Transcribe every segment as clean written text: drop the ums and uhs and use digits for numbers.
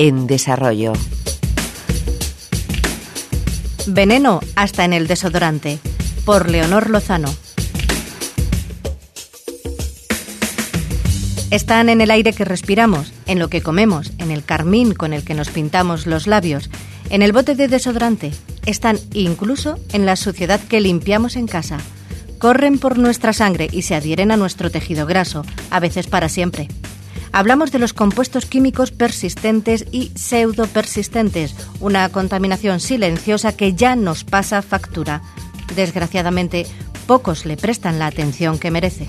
en desarrollo. Veneno hasta en el desodorante, por Leonor Lozano. Están en el aire que respiramos, en lo que comemos, en el carmín con el que nos pintamos los labios, en el bote de desodorante. Están incluso en la suciedad que limpiamos en casa. Corren por nuestra sangre y se adhieren a nuestro tejido graso, a veces para siempre. Hablamos de los compuestos químicos persistentes y pseudopersistentes, una contaminación silenciosa que ya nos pasa factura. Desgraciadamente, pocos le prestan la atención que merece.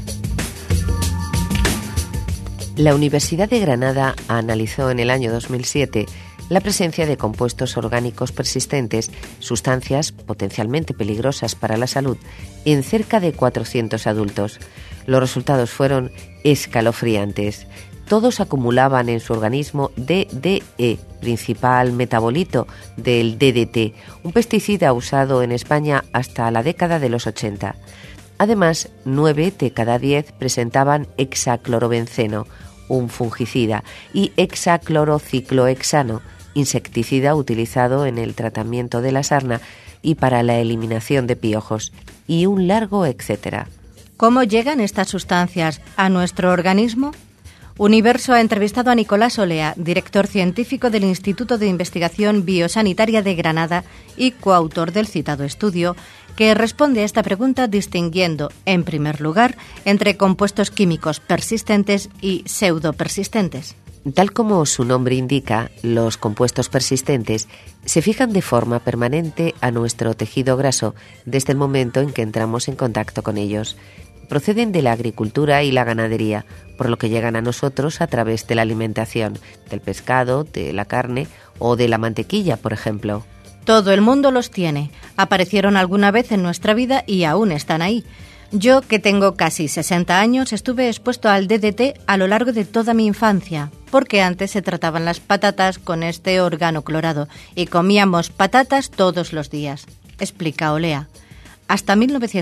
La Universidad de Granada analizó en el año 2007 la presencia de compuestos orgánicos persistentes, sustancias potencialmente peligrosas para la salud, en cerca de 400 adultos. Los resultados fueron escalofriantes. Todos acumulaban en su organismo DDE, principal metabolito del DDT, un pesticida usado en España hasta la década de los 80. Además, 9 de cada 10 presentaban hexaclorobenceno, un fungicida, y hexaclorociclohexano, insecticida utilizado en el tratamiento de la sarna y para la eliminación de piojos, y un largo etcétera. ¿Cómo llegan estas sustancias a nuestro organismo? Universo ha entrevistado a Nicolás Olea, director científico del Instituto de Investigación Biosanitaria de Granada y coautor del citado estudio, que responde a esta pregunta distinguiendo, en primer lugar, entre compuestos químicos persistentes y pseudopersistentes. Tal como su nombre indica, los compuestos persistentes se fijan de forma permanente a nuestro tejido graso desde el momento en que entramos en contacto con ellos. Proceden de la agricultura y la ganadería, por lo que llegan a nosotros a través de la alimentación, del pescado, de la carne o de la mantequilla, por ejemplo. Todo el mundo los tiene. Aparecieron alguna vez en nuestra vida y aún están ahí. Yo, que tengo casi 60 años, estuve expuesto al DDT a lo largo de toda mi infancia, porque antes se trataban las patatas con este organoclorado y comíamos patatas todos los días, explica Olea. Hasta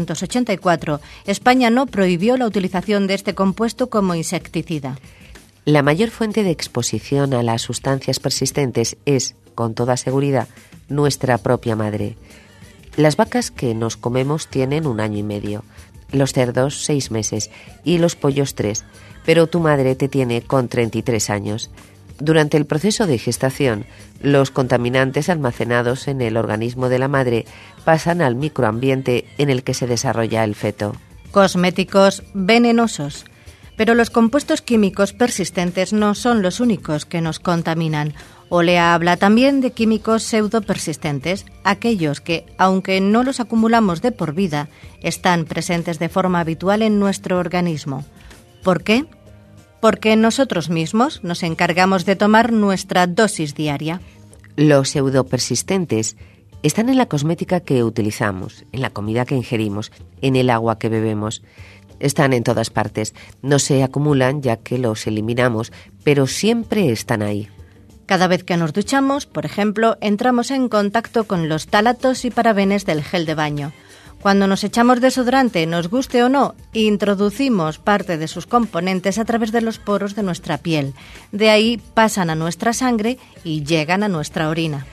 1984, España no prohibió la utilización de este compuesto como insecticida. La mayor fuente de exposición a las sustancias persistentes es, con toda seguridad, nuestra propia madre. Las vacas que nos comemos tienen 1 año y medio, los cerdos 6 meses y los pollos 3, pero tu madre te tiene con 33 años. Durante el proceso de gestación, los contaminantes almacenados en el organismo de la madre pasan al microambiente en el que se desarrolla el feto. Cosméticos venenosos. Pero los compuestos químicos persistentes no son los únicos que nos contaminan. Olea habla también de químicos pseudopersistentes, aquellos que, aunque no los acumulamos de por vida, están presentes de forma habitual en nuestro organismo. ¿Por qué? Porque nosotros mismos nos encargamos de tomar nuestra dosis diaria. Los pseudopersistentes están en la cosmética que utilizamos, en la comida que ingerimos, en el agua que bebemos. Están en todas partes. No se acumulan ya que los eliminamos, pero siempre están ahí. Cada vez que nos duchamos, por ejemplo, entramos en contacto con los tálatos y parabenes del gel de baño. Cuando nos echamos desodorante, nos guste o no, introducimos parte de sus componentes a través de los poros de nuestra piel. De ahí pasan a nuestra sangre y llegan a nuestra orina.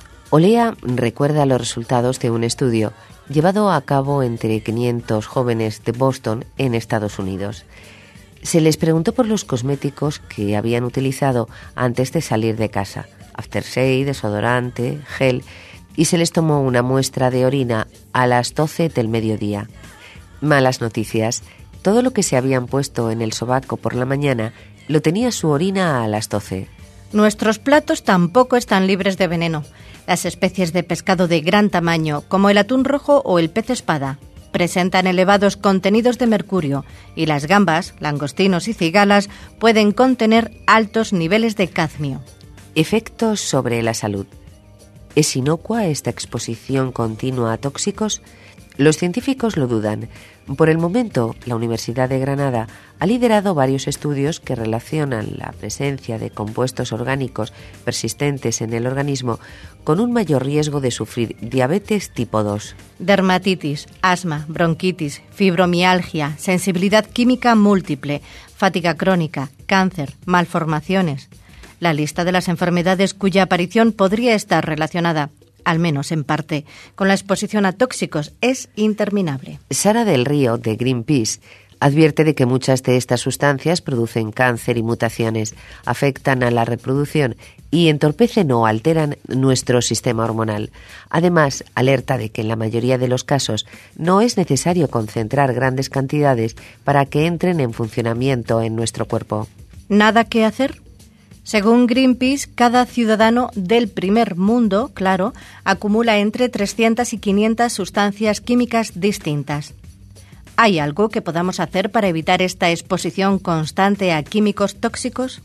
Olea recuerda los resultados de un estudio llevado a cabo entre 500 jóvenes de Boston en Estados Unidos. Se les preguntó por los cosméticos que habían utilizado antes de salir de casa, aftershave, desodorante, gel, y se les tomó una muestra de orina a las 12 del mediodía. Malas noticias. Todo lo que se habían puesto en el sobaco por la mañana lo tenía su orina a las 12. Nuestros platos tampoco están libres de veneno. Las especies de pescado de gran tamaño, como el atún rojo o el pez espada, presentan elevados contenidos de mercurio y las gambas, langostinos y cigalas pueden contener altos niveles de cadmio. Efectos sobre la salud. ¿Es inocua esta exposición continua a tóxicos? Los científicos lo dudan. Por el momento, la Universidad de Granada ha liderado varios estudios que relacionan la presencia de compuestos orgánicos persistentes en el organismo con un mayor riesgo de sufrir diabetes tipo 2. Dermatitis, asma, bronquitis, fibromialgia, sensibilidad química múltiple, fatiga crónica, cáncer, malformaciones. La lista de las enfermedades cuya aparición podría estar relacionada, al menos en parte, con la exposición a tóxicos es interminable. Sara del Río, de Greenpeace, advierte de que muchas de estas sustancias producen cáncer y mutaciones, afectan a la reproducción y entorpecen o alteran nuestro sistema hormonal. Además, alerta de que en la mayoría de los casos no es necesario concentrar grandes cantidades para que entren en funcionamiento en nuestro cuerpo. ¿Nada que hacer? Según Greenpeace, cada ciudadano del primer mundo, claro, acumula entre 300 y 500 sustancias químicas distintas. ¿Hay algo que podamos hacer para evitar esta exposición constante a químicos tóxicos?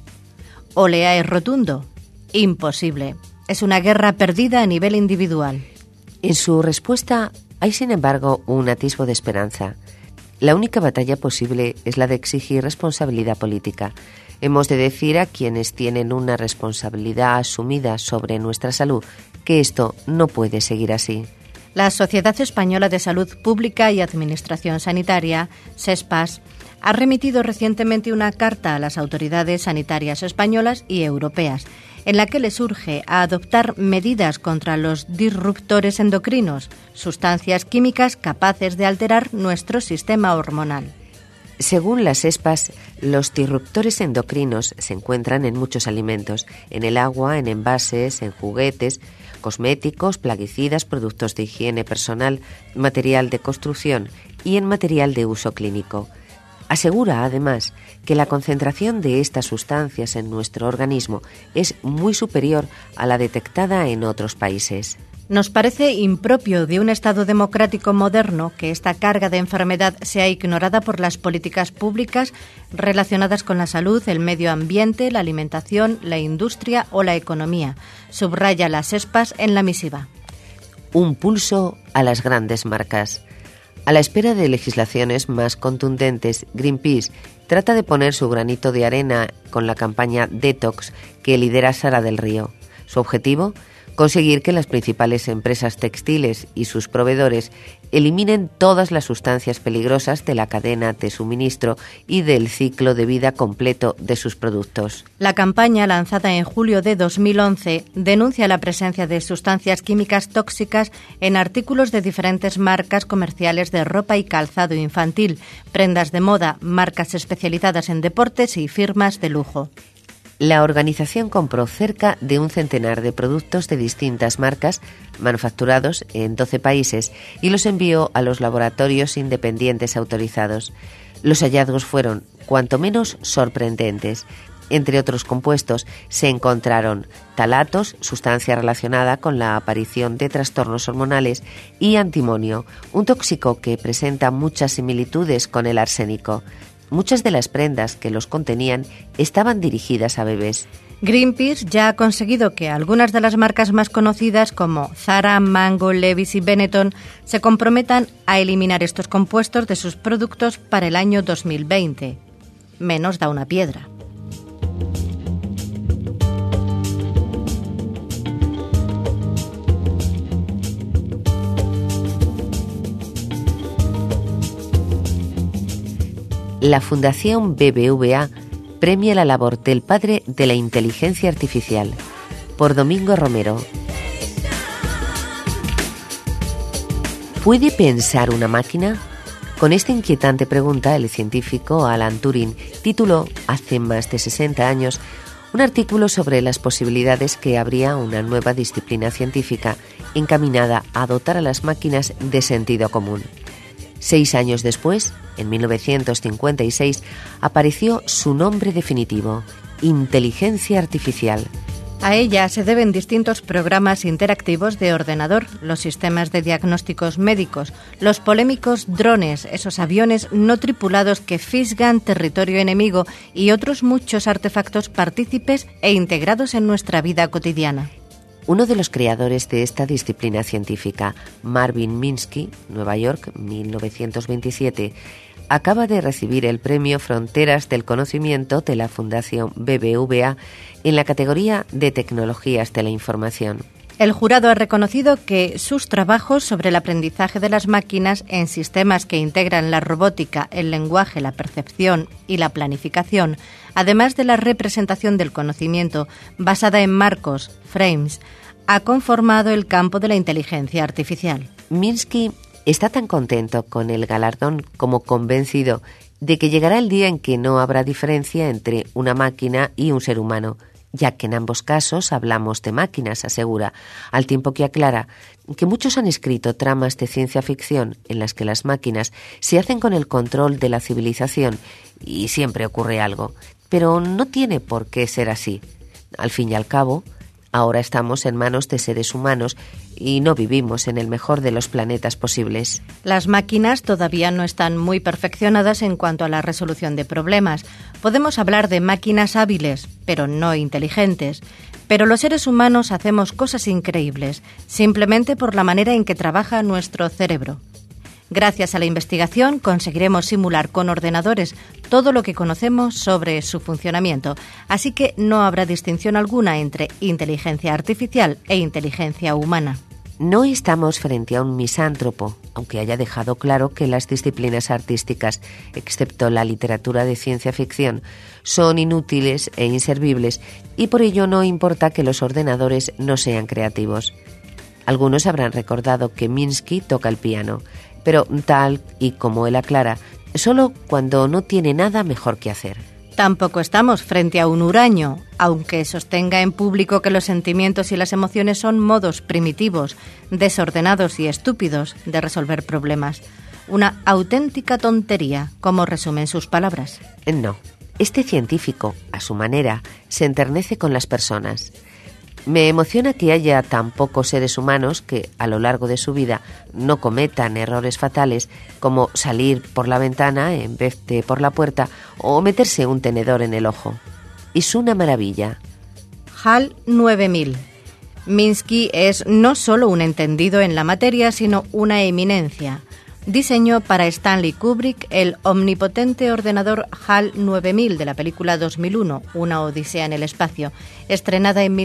Olea es rotundo. Imposible. Es una guerra perdida a nivel individual. En su respuesta hay, sin embargo, un atisbo de esperanza. La única batalla posible es la de exigir responsabilidad política. Hemos de decir a quienes tienen una responsabilidad asumida sobre nuestra salud que esto no puede seguir así. La Sociedad Española de Salud Pública y Administración Sanitaria, SESPAS, ha remitido recientemente una carta a las autoridades sanitarias españolas y europeas, en la que les urge a adoptar medidas contra los disruptores endocrinos, sustancias químicas capaces de alterar nuestro sistema hormonal. Según las SESPAS, los disruptores endocrinos se encuentran en muchos alimentos, en el agua, en envases, en juguetes, cosméticos, plaguicidas, productos de higiene personal, material de construcción y en material de uso clínico. Asegura, además, que la concentración de estas sustancias en nuestro organismo es muy superior a la detectada en otros países. Nos parece impropio de un Estado democrático moderno que esta carga de enfermedad sea ignorada por las políticas públicas relacionadas con la salud, el medio ambiente, la alimentación, la industria o la economía, subraya las SESPAS en la misiva. Un pulso a las grandes marcas. A la espera de legislaciones más contundentes, Greenpeace trata de poner su granito de arena con la campaña Detox que lidera Sara del Río. Su objetivo: conseguir que las principales empresas textiles y sus proveedores eliminen todas las sustancias peligrosas de la cadena de suministro y del ciclo de vida completo de sus productos. La campaña, lanzada en julio de 2011, denuncia la presencia de sustancias químicas tóxicas en artículos de diferentes marcas comerciales de ropa y calzado infantil, prendas de moda, marcas especializadas en deportes y firmas de lujo. La organización compró cerca de un centenar de productos de distintas marcas manufacturados en 12 países y los envió a los laboratorios independientes autorizados. Los hallazgos fueron, cuanto menos, sorprendentes. Entre otros compuestos se encontraron talatos, sustancia relacionada con la aparición de trastornos hormonales, y antimonio, un tóxico que presenta muchas similitudes con el arsénico. Muchas de las prendas que los contenían estaban dirigidas a bebés. Greenpeace ya ha conseguido que algunas de las marcas más conocidas como Zara, Mango, Levi's y Benetton se comprometan a eliminar estos compuestos de sus productos para el año 2020. Menos da una piedra. La Fundación BBVA premia la labor del padre de la inteligencia artificial, por Domingo Romero. ¿Puede pensar una máquina? Con esta inquietante pregunta, el científico Alan Turing tituló hace más de 60 años un artículo sobre las posibilidades que habría una nueva disciplina científica encaminada a dotar a las máquinas de sentido común. 6 años después, en 1956, apareció su nombre definitivo: inteligencia artificial. A ella se deben distintos programas interactivos de ordenador, los sistemas de diagnósticos médicos, los polémicos drones, esos aviones no tripulados que fisgan territorio enemigo y otros muchos artefactos partícipes e integrados en nuestra vida cotidiana. Uno de los creadores de esta disciplina científica, Marvin Minsky, Nueva York, 1927, acaba de recibir el premio Fronteras del Conocimiento de la Fundación BBVA en la categoría de Tecnologías de la Información. El jurado ha reconocido que sus trabajos sobre el aprendizaje de las máquinas en sistemas que integran la robótica, el lenguaje, la percepción y la planificación, además de la representación del conocimiento basada en marcos, frames, ha conformado el campo de la inteligencia artificial. Minsky está tan contento con el galardón como convencido de que llegará el día en que no habrá diferencia entre una máquina y un ser humano, ya que en ambos casos hablamos de máquinas, asegura, al tiempo que aclara que muchos han escrito tramas de ciencia ficción en las que las máquinas se hacen con el control de la civilización y siempre ocurre algo, pero no tiene por qué ser así. Al fin y al cabo, ahora estamos en manos de seres humanos y no vivimos en el mejor de los planetas posibles. Las máquinas todavía no están muy perfeccionadas en cuanto a la resolución de problemas. Podemos hablar de máquinas hábiles, pero no inteligentes. Pero los seres humanos hacemos cosas increíbles, simplemente por la manera en que trabaja nuestro cerebro. Gracias a la investigación conseguiremos simular con ordenadores todo lo que conocemos sobre su funcionamiento, así que no habrá distinción alguna entre inteligencia artificial e inteligencia humana. No estamos frente a un misántropo, aunque haya dejado claro que las disciplinas artísticas, excepto la literatura de ciencia ficción, son inútiles e inservibles y por ello no importa que los ordenadores no sean creativos. Algunos habrán recordado que Minsky toca el piano, pero tal y como él aclara, solo cuando no tiene nada mejor que hacer. Tampoco estamos frente a un huraño, aunque sostenga en público que los sentimientos y las emociones son modos primitivos, desordenados y estúpidos de resolver problemas. Una auténtica tontería, como resumen sus palabras. No, este científico, a su manera, se enternece con las personas. Me emociona que haya tan pocos seres humanos que, a lo largo de su vida, no cometan errores fatales como salir por la ventana en vez de por la puerta o meterse un tenedor en el ojo. Es una maravilla. HAL 9000. Minsky es no solo un entendido en la materia, sino una eminencia. Diseñó para Stanley Kubrick el omnipotente ordenador HAL 9000 de la película 2001, Una odisea en el espacio, estrenada en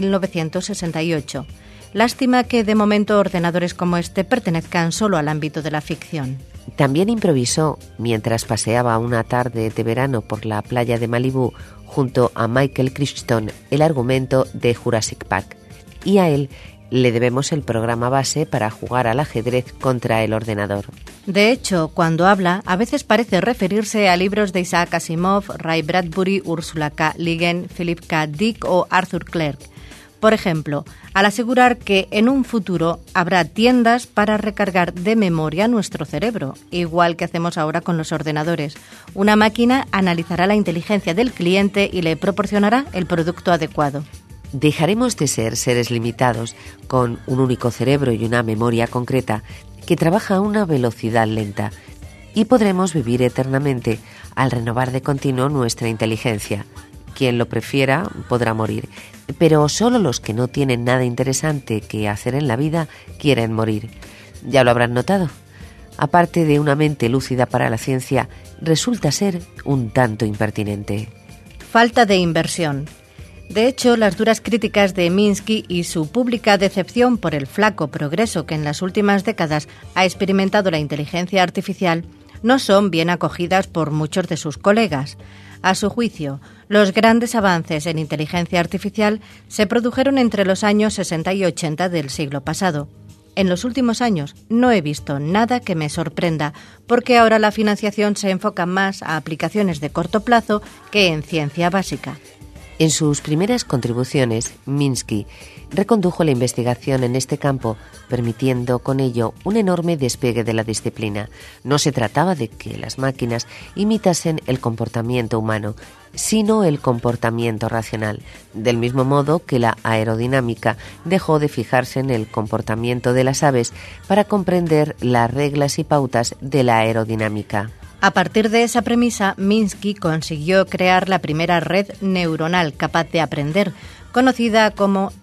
1968. Lástima que de momento ordenadores como este pertenezcan solo al ámbito de la ficción. También improvisó, mientras paseaba una tarde de verano por la playa de Malibú, junto a Michael Crichton, el argumento de Jurassic Park. Y a él le debemos el programa base para jugar al ajedrez contra el ordenador. De hecho, cuando habla, a veces parece referirse a libros de Isaac Asimov, Ray Bradbury, Ursula K. Le Guin, Philip K. Dick o Arthur Clarke. Por ejemplo, al asegurar que en un futuro habrá tiendas para recargar de memoria nuestro cerebro, igual que hacemos ahora con los ordenadores. Una máquina analizará la inteligencia del cliente y le proporcionará el producto adecuado. Dejaremos de ser seres limitados, con un único cerebro y una memoria concreta que trabaja a una velocidad lenta, y podremos vivir eternamente al renovar de continuo nuestra inteligencia. Quien lo prefiera podrá morir, pero solo los que no tienen nada interesante que hacer en la vida quieren morir. Ya lo habrán notado. Aparte de una mente lúcida para la ciencia, resulta ser un tanto impertinente. Falta de inversión. De hecho, las duras críticas de Minsky y su pública decepción por el flaco progreso que en las últimas décadas ha experimentado la inteligencia artificial no son bien acogidas por muchos de sus colegas. A su juicio, los grandes avances en inteligencia artificial se produjeron entre los años 60 y 80 del siglo pasado. En los últimos años no he visto nada que me sorprenda, porque ahora la financiación se enfoca más a aplicaciones de corto plazo que en ciencia básica. En sus primeras contribuciones, Minsky recondujo la investigación en este campo, permitiendo con ello un enorme despegue de la disciplina. No se trataba de que las máquinas imitasen el comportamiento humano, sino el comportamiento racional, del mismo modo que la aerodinámica dejó de fijarse en el comportamiento de las aves para comprender las reglas y pautas de la aerodinámica. A partir de esa premisa, Minsky consiguió crear la primera red neuronal capaz de aprender, conocida como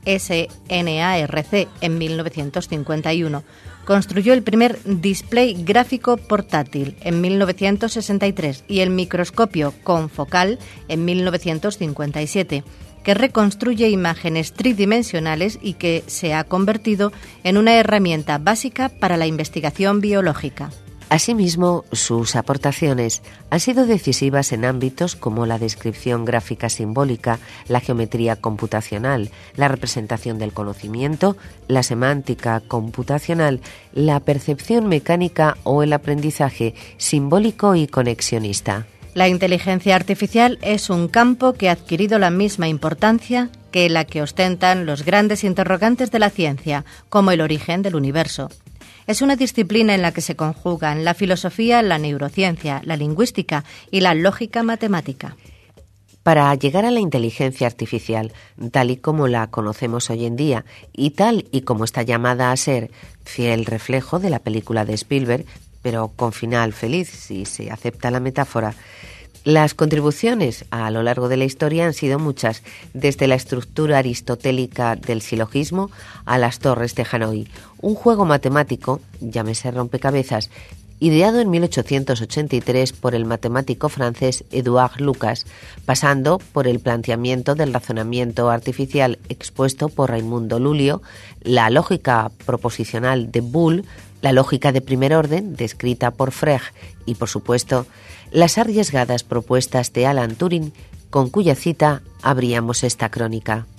SNARC, en 1951. Construyó el primer display gráfico portátil en 1963 y el microscopio confocal en 1957, que reconstruye imágenes tridimensionales y que se ha convertido en una herramienta básica para la investigación biológica. Asimismo, sus aportaciones han sido decisivas en ámbitos como la descripción gráfica simbólica, la geometría computacional, la representación del conocimiento, la semántica computacional, la percepción mecánica o el aprendizaje simbólico y conexionista. La inteligencia artificial es un campo que ha adquirido la misma importancia que la que ostentan los grandes interrogantes de la ciencia, como el origen del universo. Es una disciplina en la que se conjugan la filosofía, la neurociencia, la lingüística y la lógica matemática. Para llegar a la inteligencia artificial, tal y como la conocemos hoy en día y tal y como está llamada a ser, fiel reflejo de la película de Spielberg, pero con final feliz si se acepta la metáfora, las contribuciones a lo largo de la historia han sido muchas, desde la estructura aristotélica del silogismo a las torres de Hanoi, un juego matemático, llámese rompecabezas, ideado en 1883 por el matemático francés Édouard Lucas, pasando por el planteamiento del razonamiento artificial expuesto por Raimundo Lulio, la lógica proposicional de Boole, la lógica de primer orden, descrita por Frege, y, por supuesto, las arriesgadas propuestas de Alan Turing, con cuya cita abríamos esta crónica.